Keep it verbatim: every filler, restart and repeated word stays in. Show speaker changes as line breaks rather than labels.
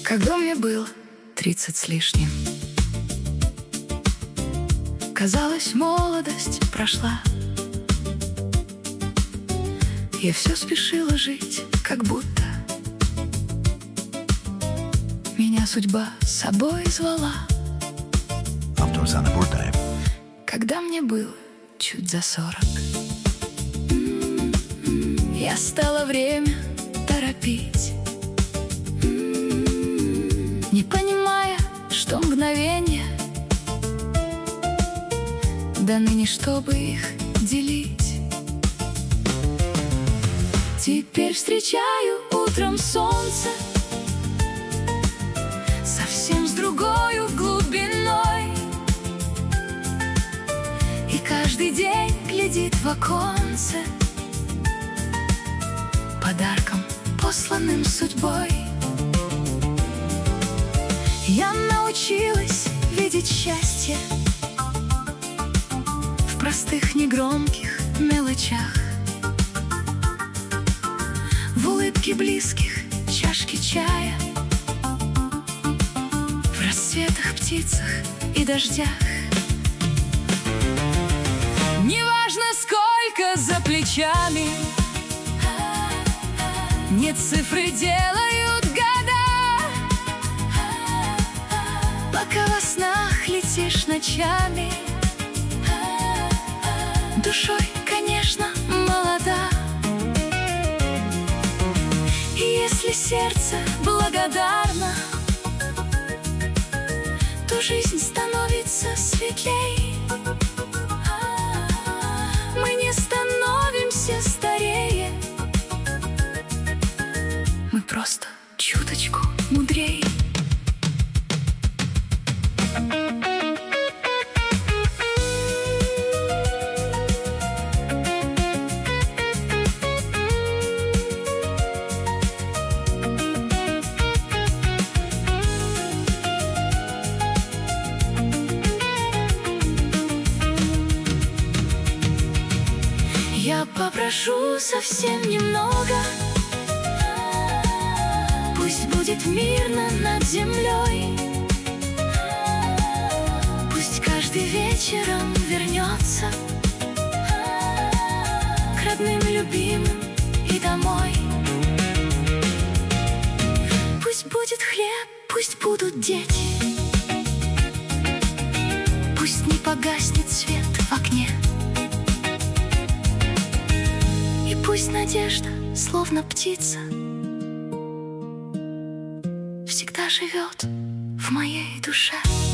Когда мне было тридцать с лишним, казалось, молодость прошла. Я все спешила жить, как будто меня судьба с собой звала. Когда мне было чуть за сорок, я стала время торопить, не понимая, что мгновения даны не чтобы их делить. Теперь встречаю утром солнце совсем с другой глубиной, и каждый день глядит в оконце подарком, посланным судьбой. Я научилась видеть счастье в простых негромких мелочах, в улыбке близких, чашке чая, в рассветах, птицах и дождях. Неважно, сколько за плечами, не цифры делают года. Пока во снах летишь ночами, душой, конечно, молода. И если сердце благодарно, то жизнь становится светлей. Мы не становимся старее, мы просто чуточку мудрее. Я попрошу совсем немного, пусть будет мирно над землей, пусть каждый вечером вернется к родным, любимым и домой. Пусть будет хлеб, пусть будут дети, пусть не погаснет свет в окне, и пусть надежда, словно птица, всегда живет в моей душе.